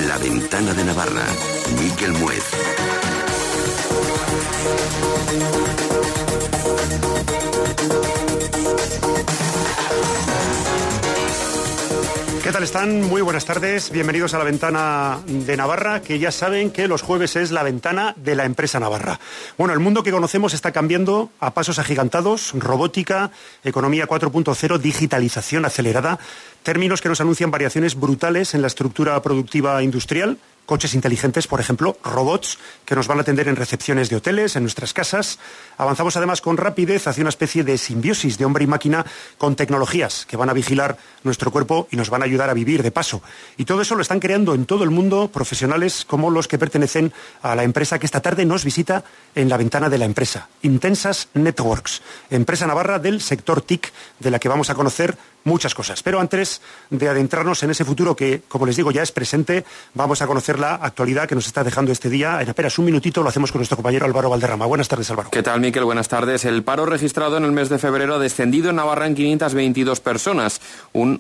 La Ventana de Navarra, Miquel Muez. ¿Qué tal están? Muy buenas tardes. Bienvenidos a La Ventana de Navarra, que ya saben que los jueves es la ventana de la empresa navarra. Bueno, el mundo que conocemos está cambiando a pasos agigantados: robótica, economía 4.0, digitalización acelerada, términos que nos anuncian variaciones brutales en la estructura productiva industrial. Coches inteligentes, por ejemplo, robots que nos van a atender en recepciones de hoteles, en nuestras casas. Avanzamos además con rapidez hacia una especie de simbiosis de hombre y máquina con tecnologías que van a vigilar nuestro cuerpo y nos van a ayudar a vivir de paso. Y todo eso lo están creando en todo el mundo profesionales como los que pertenecen a la empresa que esta tarde nos visita en la ventana de la empresa, Intensas Networks, empresa navarra del sector TIC, de la que vamos a conocer muchas cosas. Pero antes de adentrarnos en ese futuro que, como les digo, ya es presente, vamos a conocer la actualidad que nos está dejando este día. En apenas un minutito lo hacemos con nuestro compañero Álvaro Valderrama. Buenas tardes, Álvaro. ¿Qué tal, Miquel? Buenas tardes. El paro registrado en el mes de febrero ha descendido en Navarra en 522 personas, un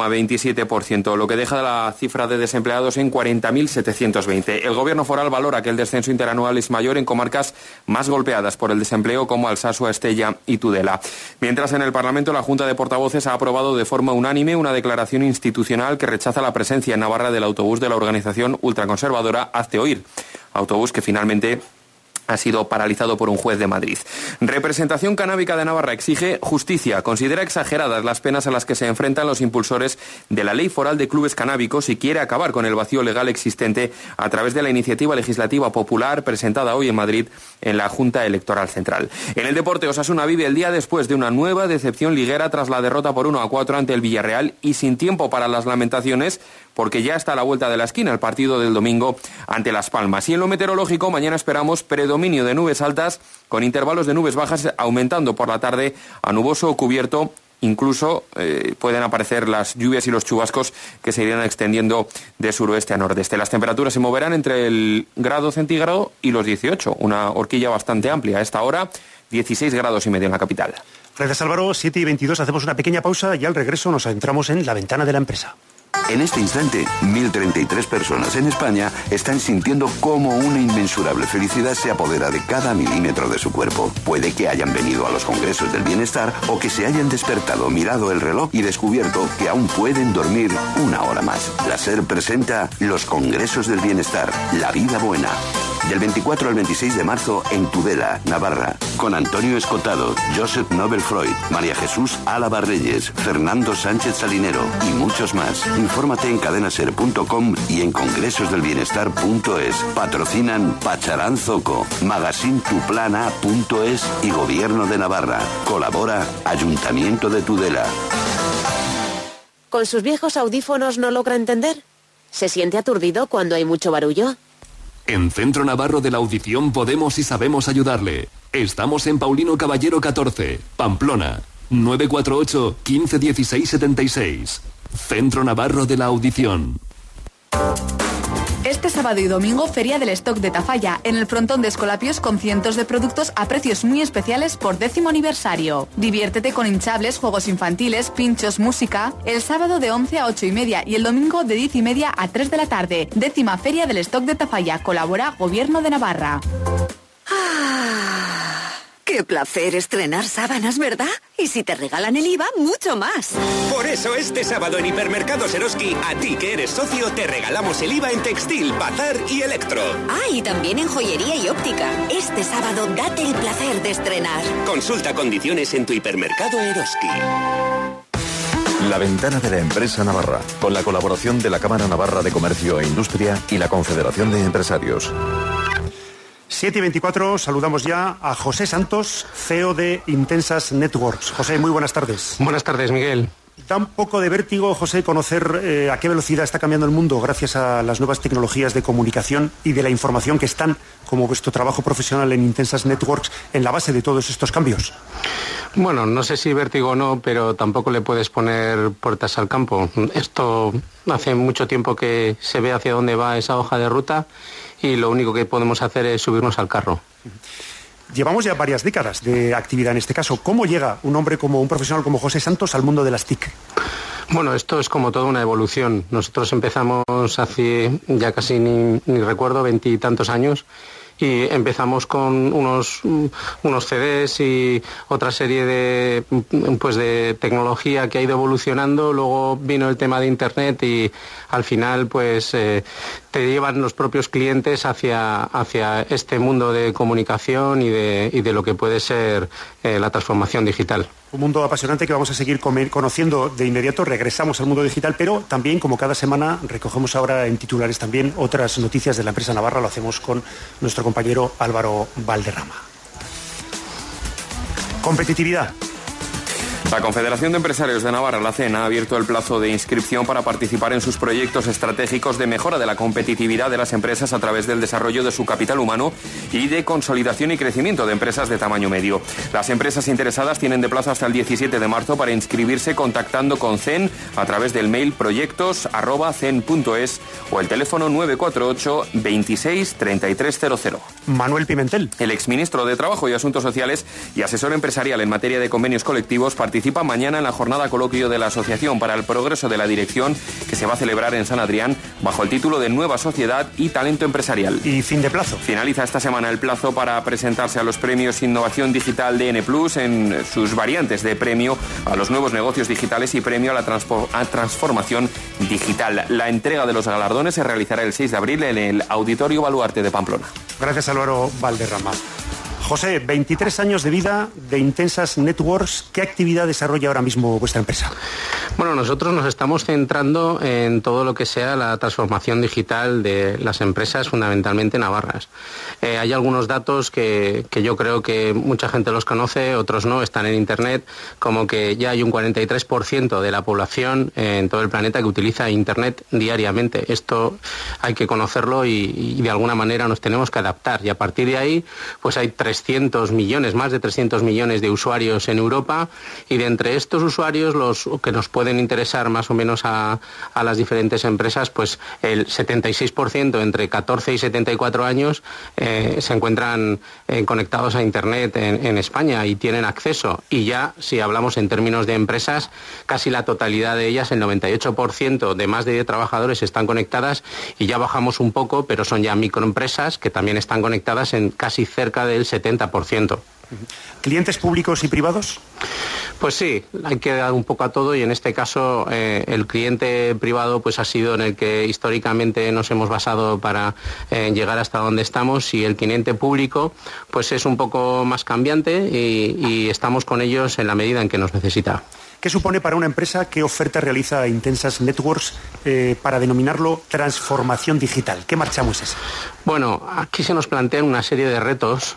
1,27%, lo que deja la cifra de desempleados en 40.720. El gobierno foral valora que el descenso interanual es mayor en comarcas más golpeadas por el desempleo como Alsasua, Estella y Tudela. Mientras, en el Parlamento, la Junta de Portavoces ha aprobado de forma unánime una declaración institucional que rechaza la presencia en Navarra del autobús de la organización ultraconservadora Hazte Oír, autobús que finalmente ha sido paralizado por un juez de Madrid. Representación Canábica de Navarra exige justicia. Considera exageradas las penas a las que se enfrentan los impulsores de la Ley Foral de Clubes Canábicos y quiere acabar con el vacío legal existente a través de la iniciativa legislativa popular presentada hoy en Madrid en la Junta Electoral Central. En el deporte, Osasuna vive el día después de una nueva decepción liguera tras la derrota por 1-4 ante el Villarreal y sin tiempo para las lamentaciones, porque ya está a la vuelta de la esquina el partido del domingo ante Las Palmas. Y en lo meteorológico, mañana esperamos predominio de nubes altas con intervalos de nubes bajas aumentando por la tarde a nuboso o cubierto. Incluso pueden aparecer las lluvias y los chubascos que se irán extendiendo de suroeste a nordeste. Las temperaturas se moverán entre el grado centígrado y los 18, una horquilla bastante amplia. A esta hora, 16 grados y medio en la capital. Gracias, Álvaro. 7:22, hacemos una pequeña pausa y al regreso nos adentramos en la ventana de la empresa. En este instante, 1.033 personas en España están sintiendo cómo una inmensurable felicidad se apodera de cada milímetro de su cuerpo. Puede que hayan venido a los congresos del bienestar o que se hayan despertado, mirado el reloj y descubierto que aún pueden dormir una hora más. La SER presenta los Congresos del Bienestar, La Vida Buena. Del 24 al 26 de marzo en Tudela, Navarra, con Antonio Escotado, Joseph Nobel Freud, María Jesús Álava Reyes, Fernando Sánchez Salinero y muchos más. Infórmate en cadenaser.com y en congresosdelbienestar.es. Patrocinan Pacharán Zoco, magazinetuplana.es y Gobierno de Navarra. Colabora Ayuntamiento de Tudela. ¿Con sus viejos audífonos no logra entender? ¿Se siente aturdido cuando hay mucho barullo? En Centro Navarro de la Audición podemos y sabemos ayudarle. Estamos en Paulino Caballero 14, Pamplona, 948 15 16 76. Centro Navarro de la Audición. Este sábado y domingo, Feria del Stock de Tafalla, en el frontón de Escolapios, con cientos de productos a precios muy especiales por 10º aniversario. Diviértete con hinchables, juegos infantiles, pinchos, música. El sábado de 11 a 8:30 y el domingo de 10:30 a 3 de la tarde. 10ª Feria del Stock de Tafalla. Colabora Gobierno de Navarra. ¡Qué placer estrenar sábanas, ¿verdad? Y si te regalan el IVA, mucho más. Por eso este sábado en Hipermercados Eroski, a ti que eres socio, te regalamos el IVA en textil, bazar y electro. Ah, y también en joyería y óptica. Este sábado date el placer de estrenar. Consulta condiciones en tu hipermercado Eroski. La ventana de la empresa navarra, con la colaboración de la Cámara Navarra de Comercio e Industria y la Confederación de Empresarios. 7:24, saludamos ya a José Santos, CEO de Intensas Networks. José, muy buenas tardes. Buenas tardes, Miguel. Da un poco de vértigo, José, conocer a qué velocidad está cambiando el mundo gracias a las nuevas tecnologías de comunicación y de la información que están, como vuestro trabajo profesional en Intensas Networks, en la base de todos estos cambios. Bueno, no sé si vértigo o no, pero tampoco le puedes poner puertas al campo. Esto hace mucho tiempo que se ve hacia dónde va esa hoja de ruta y lo único que podemos hacer es subirnos al carro. Llevamos ya varias décadas de actividad en este caso. ¿Cómo llega un hombre como un profesional como José Santos al mundo de las TIC? Bueno, esto es como toda una evolución. Nosotros empezamos hace ya casi ni recuerdo, 20 y tantos años, y empezamos con unos CDs y otra serie de tecnología que ha ido evolucionando. Luego vino el tema de Internet y al final te llevan los propios clientes hacia este mundo de comunicación y de lo que puede ser la transformación digital. Un mundo apasionante que vamos a seguir conociendo de inmediato. Regresamos al mundo digital, pero también, como cada semana, recogemos ahora en titulares también otras noticias de la empresa Navarra. Lo hacemos con nuestro compañero Álvaro Valderrama. Competitividad. La Confederación de Empresarios de Navarra, la CEN, ha abierto el plazo de inscripción para participar en sus proyectos estratégicos de mejora de la competitividad de las empresas a través del desarrollo de su capital humano y de consolidación y crecimiento de empresas de tamaño medio. Las empresas interesadas tienen de plazo hasta el 17 de marzo para inscribirse contactando con CEN a través del mail proyectos@cen.es o el teléfono 948 26 3300. Manuel Pimentel. El exministro de Trabajo y Asuntos Sociales y asesor empresarial en materia de convenios colectivos participa mañana en la jornada coloquio de la Asociación para el Progreso de la Dirección, que se va a celebrar en San Adrián bajo el título de Nueva Sociedad y Talento Empresarial. Y fin de plazo. Finaliza esta semana el plazo para presentarse a los premios Innovación Digital DN+, en sus variantes de premio a los nuevos negocios digitales y premio a la transformación digital. La entrega de los galardones se realizará el 6 de abril en el Auditorio Baluarte de Pamplona. Gracias, Álvaro Valderrama. José, 23 años de vida de Intensas Networks. ¿Qué actividad desarrolla ahora mismo vuestra empresa? Bueno, nosotros nos estamos centrando en todo lo que sea la transformación digital de las empresas, fundamentalmente navarras. Hay algunos datos que yo creo que mucha gente los conoce, otros no, están en Internet, como que ya hay un 43% de la población en todo el planeta que utiliza Internet diariamente. Esto hay que conocerlo y de alguna manera nos tenemos que adaptar. Y a partir de ahí, pues hay 300 millones, más de 300 millones de usuarios en Europa, y de entre estos usuarios, los que nos pueden interesar más o menos a las diferentes empresas, pues el 76% entre 14 y 74 años se encuentran conectados a Internet en España y tienen acceso. Y ya, si hablamos en términos de empresas, casi la totalidad de ellas, el 98% de más de 10 trabajadores están conectadas, y ya bajamos un poco, pero son ya microempresas que también están conectadas en casi cerca del 70%. ¿Clientes públicos y privados? Pues sí, hay que dar un poco a todo, y en este caso el cliente privado pues ha sido en el que históricamente nos hemos basado para llegar hasta donde estamos, y el cliente público pues es un poco más cambiante y estamos con ellos en la medida en que nos necesita. ¿Qué supone para una empresa? ¿Qué oferta realiza Intensas Networks para denominarlo transformación digital? ¿Qué marchamos es esa? Bueno, aquí se nos plantean una serie de retos.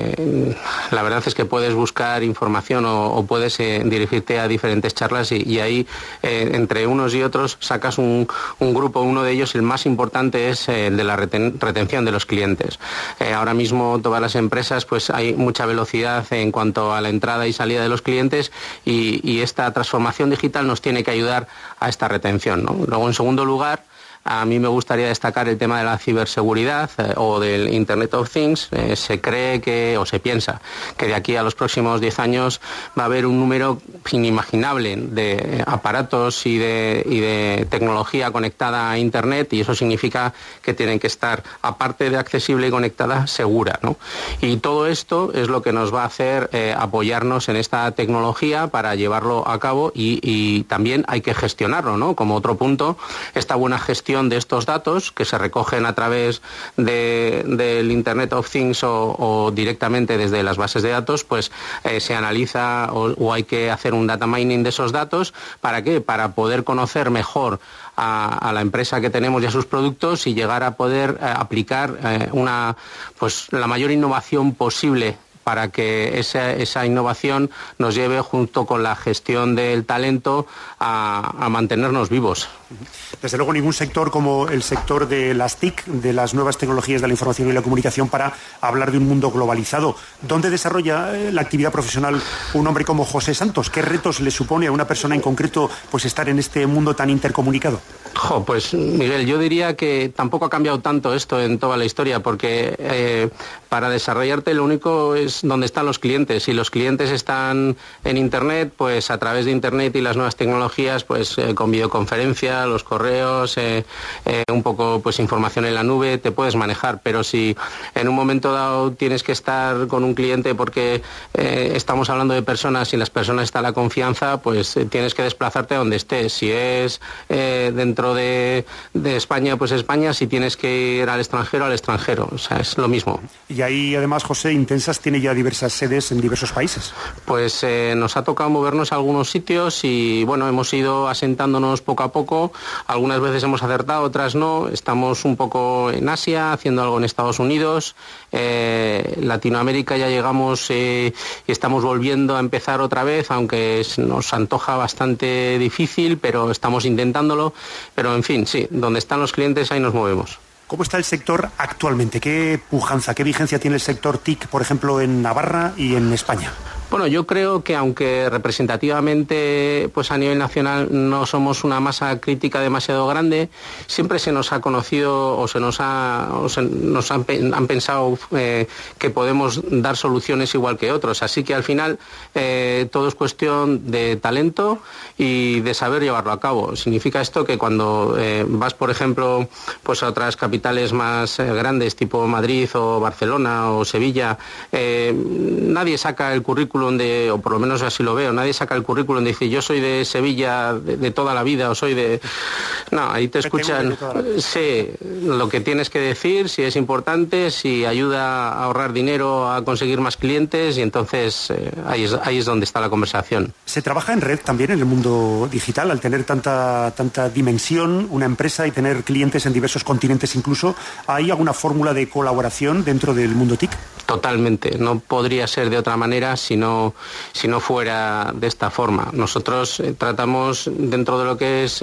La verdad es que puedes buscar información o puedes dirigirte a diferentes charlas y ahí entre unos y otros sacas un grupo. Uno de ellos, el más importante, es el de la retención de los clientes. Ahora mismo todas las empresas pues hay mucha velocidad en cuanto a la entrada y salida de los clientes, y esta transformación digital nos tiene que ayudar a esta retención, ¿no? Luego, en segundo lugar, a mí me gustaría destacar el tema de la ciberseguridad o del Internet of Things. Se cree o se piensa que de aquí a los próximos 10 años va a haber un número inimaginable de aparatos y de tecnología conectada a Internet, y eso significa que tienen que estar, aparte de accesible y conectada, segura, ¿no? Y todo esto es lo que nos va a hacer apoyarnos en esta tecnología para llevarlo a cabo, y también hay que gestionarlo, ¿no? Como otro punto, esta buena gestión de estos datos que se recogen a través del Internet of Things o directamente desde las bases de datos, pues se analiza o hay que hacer un data mining de esos datos. ¿Para qué? Para poder conocer mejor a la empresa que tenemos y a sus productos, y llegar a poder aplicar la mayor innovación posible, para que esa innovación nos lleve, junto con la gestión del talento, a mantenernos vivos. Desde luego ningún sector como el sector de las TIC, de las nuevas tecnologías de la información y la comunicación, para hablar de un mundo globalizado. ¿Dónde desarrolla la actividad profesional un hombre como José Santos? ¿Qué retos le supone a una persona en concreto pues estar en este mundo tan intercomunicado? Pues Miguel, yo diría que tampoco ha cambiado tanto esto en toda la historia, porque para desarrollarte lo único es donde están los clientes. Si los clientes están en Internet, pues a través de Internet y las nuevas tecnologías, pues con videoconferencia, los correos, un poco pues información en la nube, te puedes manejar. Pero si en un momento dado tienes que estar con un cliente porque estamos hablando de personas y en las personas está la confianza, pues tienes que desplazarte a donde estés. Si es dentro de España, pues España. Si tienes que ir al extranjero, o sea, es lo mismo. Y ahí además, José, Intensas tiene ya diversas sedes en diversos países. Pues nos ha tocado movernos a algunos sitios y bueno, hemos ido asentándonos poco a poco. Algunas veces hemos acertado, otras no. Estamos un poco en Asia, haciendo algo en Estados Unidos. Latinoamérica ya llegamos y estamos volviendo a empezar otra vez, aunque nos antoja bastante difícil, pero estamos intentándolo. Pero en fin, sí, donde están los clientes ahí nos movemos. ¿Cómo está el sector actualmente? ¿Qué pujanza, qué vigencia tiene el sector TIC, por ejemplo, en Navarra y en España? Bueno, yo creo que aunque representativamente pues a nivel nacional no somos una masa crítica demasiado grande, siempre se nos ha conocido o nos han pensado que podemos dar soluciones igual que otros. Así que al final todo es cuestión de talento y de saber llevarlo a cabo. Significa esto que cuando vas, por ejemplo, pues a otras capitales más grandes, tipo Madrid o Barcelona o Sevilla, nadie saca el currículum o por lo menos así lo veo, nadie saca el currículum y dice yo soy de Sevilla de toda la vida o soy de... No, ahí te escuchan, sí, lo que tienes que decir, si es importante, si ayuda a ahorrar dinero, a conseguir más clientes, y entonces ahí es donde está la conversación. ¿Se trabaja en red también en el mundo digital al tener tanta dimensión, una empresa, y tener clientes en diversos continentes incluso? ¿Hay alguna fórmula de colaboración dentro del mundo TIC? Totalmente, no podría ser de otra manera si no fuera de esta forma. Nosotros tratamos, dentro de lo que es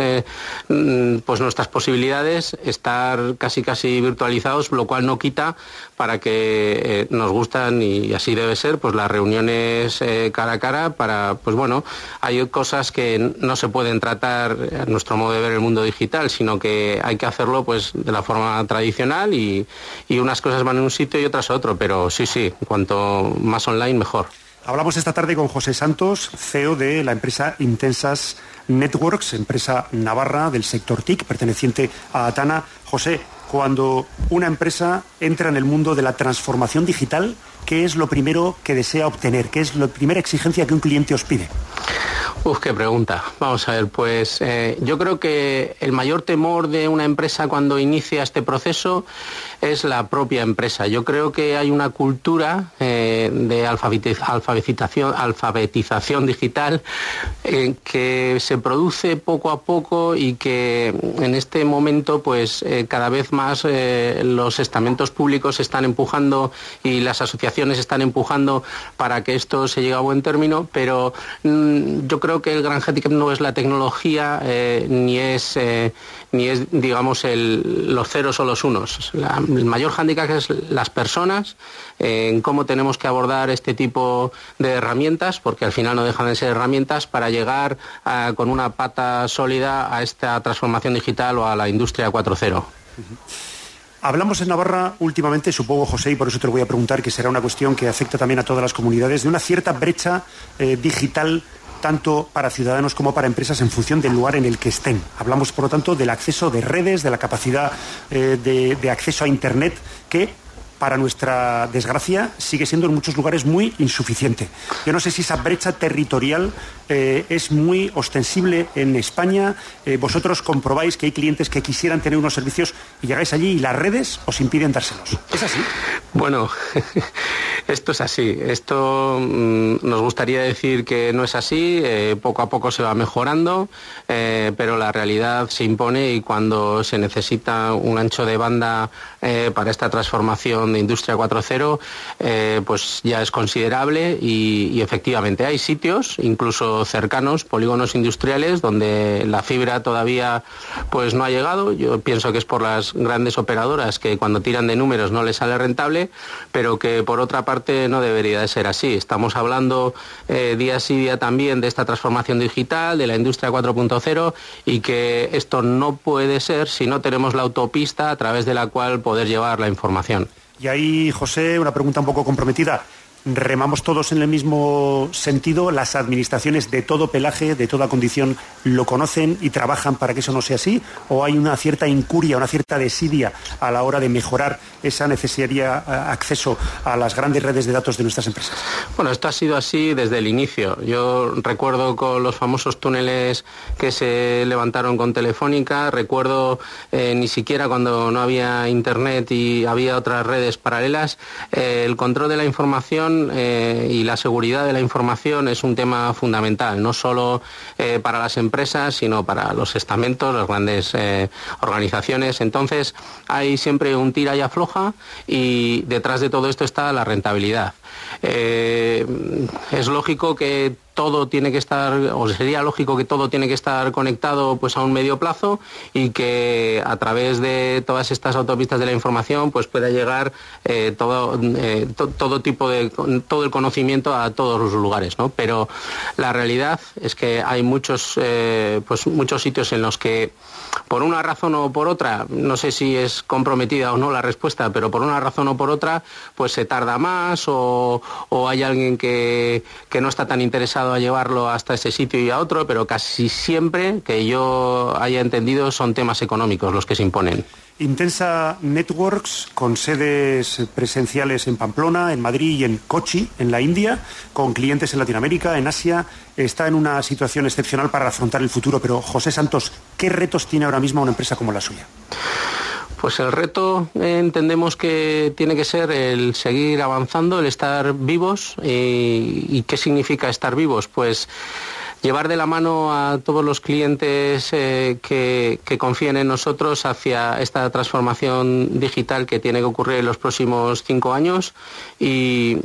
pues nuestras posibilidades, estar casi virtualizados, lo cual no quita para que nos gustan, y así debe ser, pues las reuniones cara a cara para, pues bueno, hay cosas que no se pueden tratar a nuestro modo de ver el mundo digital, sino que hay que hacerlo pues de la forma tradicional y unas cosas van en un sitio y otras a otro, pero sí, cuanto más online mejor. Hablamos esta tarde con José Santos, CEO de la empresa Intensas Networks, empresa navarra del sector TIC, perteneciente a Atana. José, cuando una empresa entra en el mundo de la transformación digital, ¿qué es lo primero que desea obtener? ¿Qué es la primera exigencia que un cliente os pide? Qué pregunta. Vamos a ver, pues yo creo que el mayor temor de una empresa cuando inicia este proceso es la propia empresa. Yo creo que hay una cultura de alfabetización digital que se produce poco a poco y que en este momento pues cada vez más los estamentos públicos están empujando y las asociaciones están empujando para que esto se llegue a buen término, pero yo creo que el gran hándicap no es la tecnología ni es digamos los ceros o los unos. El mayor hándicap es las personas, en cómo tenemos que abordar este tipo de herramientas, porque al final no dejan de ser herramientas para llegar con una pata sólida a esta transformación digital o a la industria 4.0. Hablamos en Navarra últimamente, supongo, José, y por eso te lo voy a preguntar, que será una cuestión que afecta también a todas las comunidades, de una cierta brecha digital, tanto para ciudadanos como para empresas en función del lugar en el que estén. Hablamos, por lo tanto, del acceso de redes, de la capacidad de acceso a Internet, que, para nuestra desgracia, sigue siendo en muchos lugares muy insuficiente. Yo no sé si esa brecha territorial es muy ostensible en España. Vosotros comprobáis que hay clientes que quisieran tener unos servicios y llegáis allí y las redes os impiden dárselos. ¿Es así? Bueno, esto es así. Esto nos gustaría decir que no es así. Poco a poco se va mejorando, pero la realidad se impone, y cuando se necesita un ancho de banda para esta transformación de Industria 4.0 pues ya es considerable y efectivamente hay sitios, incluso cercanos, polígonos industriales, donde la fibra todavía pues no ha llegado. Yo pienso que es por las grandes operadoras que cuando tiran de números no les sale rentable, pero que por otra parte no debería de ser así. Estamos hablando día sí día también de esta transformación digital, de la Industria 4.0, y que esto no puede ser si no tenemos la autopista a través de la cual poder llevar la información. Y ahí, José, una pregunta un poco comprometida. ¿Remamos todos en el mismo sentido? ¿Las administraciones de todo pelaje, de toda condición, lo conocen y trabajan para que eso no sea así? ¿O hay una cierta incuria, una cierta desidia a la hora de mejorar esa necesaria acceso a las grandes redes de datos de nuestras empresas? Bueno, esto ha sido así desde el inicio. Yo recuerdo con los famosos túneles que se levantaron con Telefónica, recuerdo ni siquiera cuando no había internet y había otras redes paralelas, el control de la información y la seguridad de la información es un tema fundamental, no solo para las empresas, sino para los estamentos, las grandes organizaciones. Entonces, hay siempre un tira y afloja y detrás de todo esto está la rentabilidad. Es lógico que todo tiene que estar, o sería lógico que todo tiene que estar conectado pues a un medio plazo y que a través de todas estas autopistas de la información pues pueda llegar todo el conocimiento a todos los lugares, ¿no? Pero la realidad es que hay muchos sitios en los que por una razón o por otra, no sé si es comprometida o no la respuesta, pero por una razón o por otra, pues se tarda más o hay alguien que no está tan interesado a llevarlo hasta ese sitio y a otro, pero casi siempre, que yo haya entendido, son temas económicos los que se imponen. Intensa Networks, con sedes presenciales en Pamplona, en Madrid y en Kochi, en la India, con clientes en Latinoamérica, en Asia, está en una situación excepcional para afrontar el futuro. Pero, José Santos, ¿qué retos tiene ahora mismo una empresa como la suya? Pues el reto entendemos que tiene que ser el seguir avanzando, el estar vivos. ¿Y qué significa estar vivos? Pues llevar de la mano a todos los clientes que confíen en nosotros hacia esta transformación digital que tiene que ocurrir en los próximos 5 años y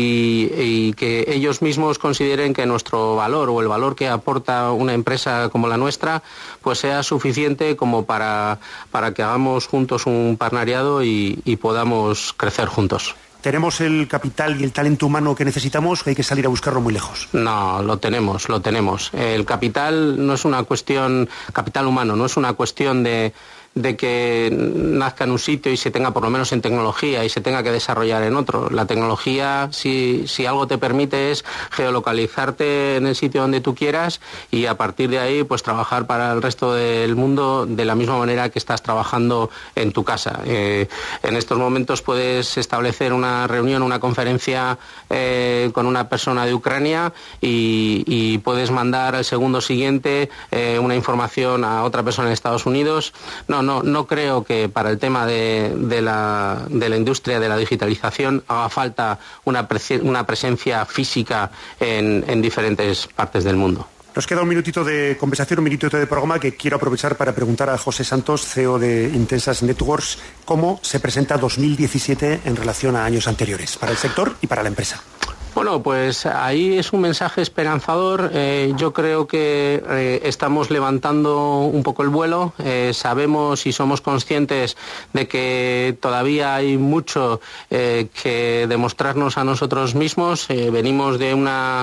que ellos mismos consideren que nuestro valor o el valor que aporta una empresa como la nuestra pues sea suficiente como para que hagamos juntos un partenariado y podamos crecer juntos. ¿Tenemos el capital y el talento humano que necesitamos o hay que salir a buscarlo muy lejos? No, lo tenemos. El capital no es una cuestión, capital humano, no es una cuestión de que nazca en un sitio y se tenga por lo menos en tecnología y se tenga que desarrollar en otro. La tecnología, si algo te permite, es geolocalizarte en el sitio donde tú quieras y a partir de ahí pues trabajar para el resto del mundo de la misma manera que estás trabajando en tu casa. En estos momentos puedes establecer una reunión, una conferencia con una persona de Ucrania y puedes mandar al segundo siguiente una información a otra persona en Estados Unidos. No creo que para el tema de la industria de la digitalización haga falta una presencia física en diferentes partes del mundo. Nos queda un minutito de conversación, un minutito de programa que quiero aprovechar para preguntar a José Santos, CEO de Intensas Networks, cómo se presenta 2017 en relación a años anteriores, para el sector y para la empresa. Bueno, pues ahí es un mensaje esperanzador. Yo creo que estamos levantando un poco el vuelo. Sabemos y somos conscientes de que todavía hay mucho que demostrarnos a nosotros mismos. Venimos de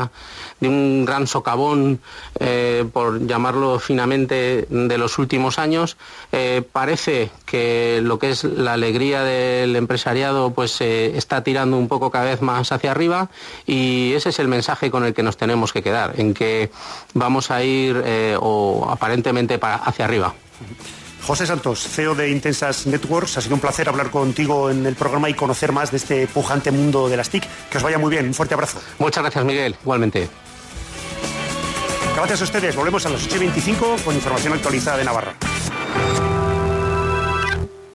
un gran socavón, por llamarlo finamente, de los últimos años. Parece que lo que es la alegría del empresariado pues está tirando un poco cada vez más hacia arriba. Y ese es el mensaje con el que nos tenemos que quedar, en que vamos a ir o aparentemente hacia arriba. José Santos, CEO de Intensas Networks, ha sido un placer hablar contigo en el programa y conocer más de este pujante mundo de las TIC. Que os vaya muy bien, un fuerte abrazo. Muchas gracias, Miguel, igualmente. Gracias a ustedes, volvemos a las 8:25 con información actualizada de Navarra.